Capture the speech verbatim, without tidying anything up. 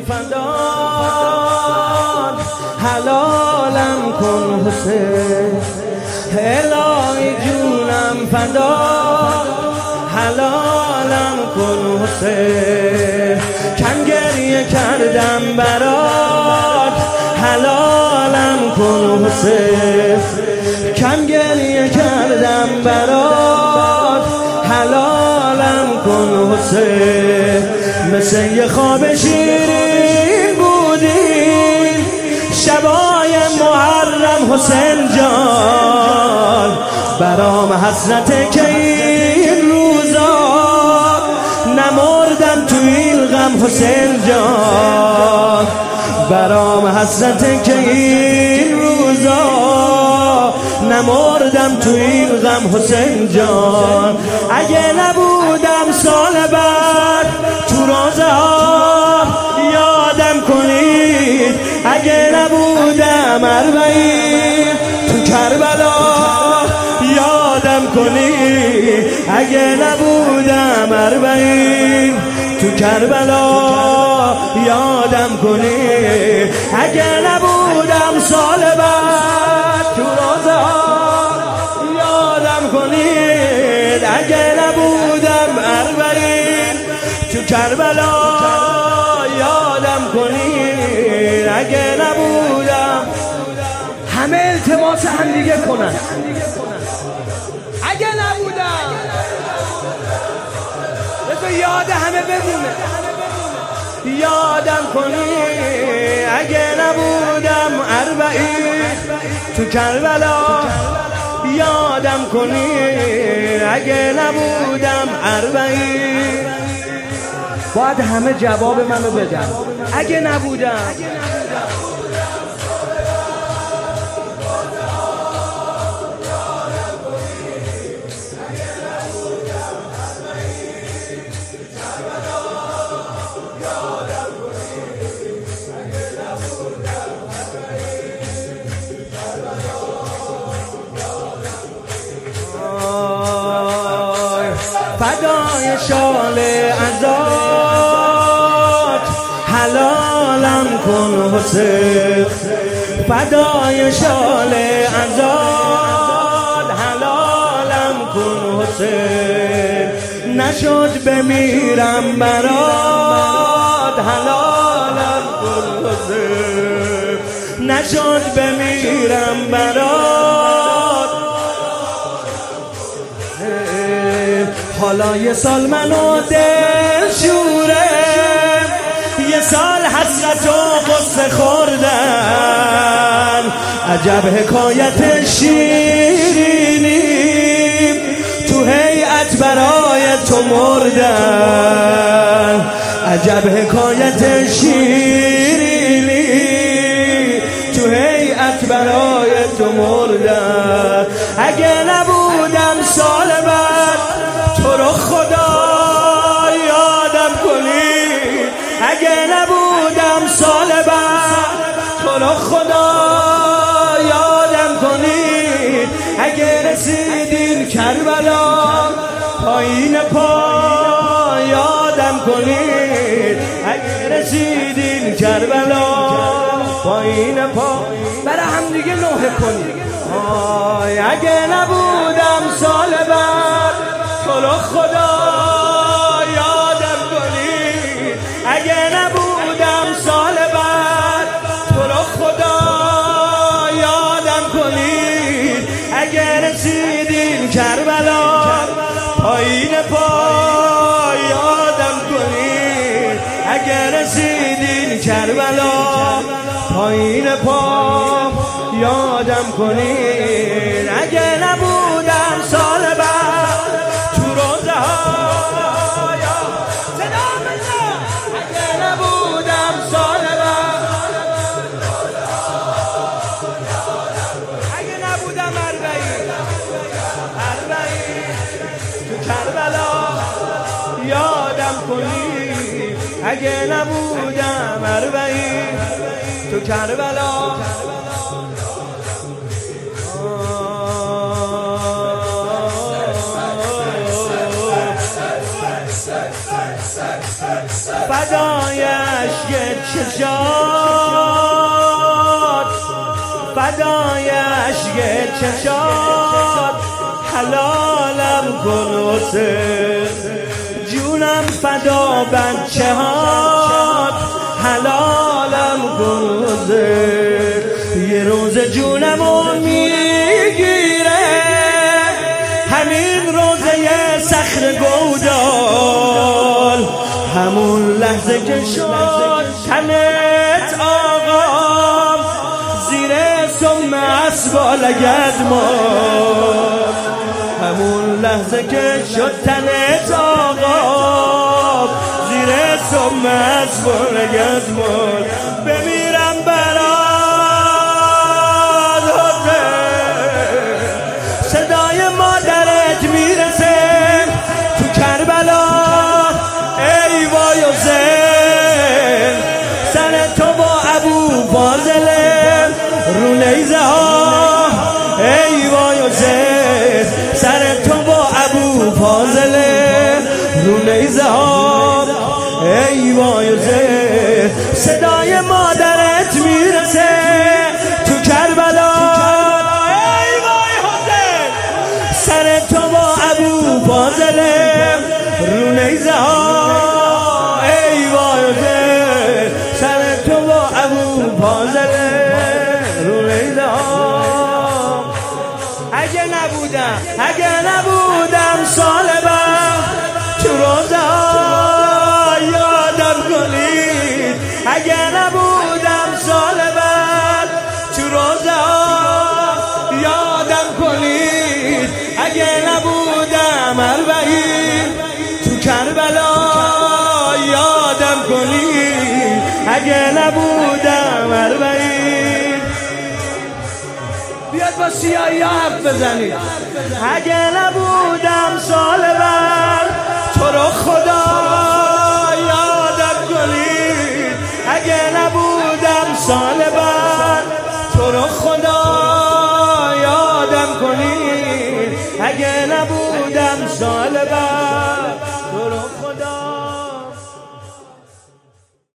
فداد حلالم کن حسین الهی جونم فداد حلالم کن حسین کم گریه کردم برات حلالم کن حسین کم گریه کردم برات حلالم کن حسین مثل یه خواب شیرین بودی شبای محرم حسین جان برام حسرت که این روزا نمردم تو این غم حسین جان برام حسرت که این روزا نمردم تو این غم حسین جان اگه نبودم سال بعد تو روزه ها یادم کنید اگه نبودم اربعین تو کربلا یادم کنید اگه نبودم اربعین تو کربلا یادم کنید اگه نبودم سال بعد تو روزه ها یادم کنید اگه نبودم اربعین تو کربلا یادم کنید اگه نبودم همه التماس هم دیگه کنن اگه نبودم بذار یاد همه بمونه یادم کنید اگه نبودم اربعین تو کربلا یادم کنید اگه نبودم اربعین باید همه جواب منو بدن اگه نبودم فدای شال عزات حلالم کن حسین فدای شال عزات حلالم کن حسین نشد بمیرم برات حلالم کن حسین نشد بمیرم برات حالا یه سال منو دل شوره یه سال حسرت و غصه خوردن عجب حکایت شیرینی تو هیئت برای تو مردن عجب حکایت شیرینی تو هیئت برای تو مردن اگه نبودم سال بعد تو رو خدا یادم کنید اگه نبودم سال بعد تو رو خدا یادم کنید اگه رسیدین کربلا پایین پا یادم کنید اگه رسیدین کربلا پایین پا برای هم دیگه نوحه کنید آی اگه نبودم سال بعد تو رو خدا یادم کنید اگه نبودم سال بعد تو رو خدا یادم کنید اگه رسیدین کربلا پایین پا یادم کنید اگه رسیدین کربلا پایین پا یادم کنید اگه نبودم سال بعد تو روزه ها اگه نبودم سال بعد اگه نبودم اربعین اربعین تو کربلا یادم کنید اگه نبودم اربعین تو کربلا فدای اشک چشات، فدای اشک چشات، حلالم کن حسین، جونم فدا بچه هات، حلالم کن حسین. یه روز جونمو میگیره همین روزه صخر گودال، همون لحظه که شد تنت آقام زیر سم اسبا لگد ماند، همون لحظه که شد تنت آقام زیر سم اسبا لگد ماند. بمیرم برات صدای مادرت میرسه تو کربلا، ای وای حسین، سر تو با ابو فاضله رو نیزه ها، ای وای حسین، سر تو با ابو فاضله رو نیزه ها، ای وای حسین. صدای مادرت میرسه تو کربلا، ای وای حسین، سر تو با ابو فاضله رو نیزه ها، ای وای حسین، سر تو با ابو فاضله رو نیزه ها. اگه نبودم اگه نبودم سالبم تو روزه ها یادم کنید، اگه نبودم سالبم تو روزه ها یادم کنید، اگه نبودم اربعین تو کربلا یادم کنید، اگه نبودم اربعین. بیاد با سیاهی ها حرف بزنید. اگه نبودم سالبر تو رو خدا یادم کنید، اگه نبودم سالبر تو رو خدا یادم کنید، اگه نبودم سالبر تو رو خدا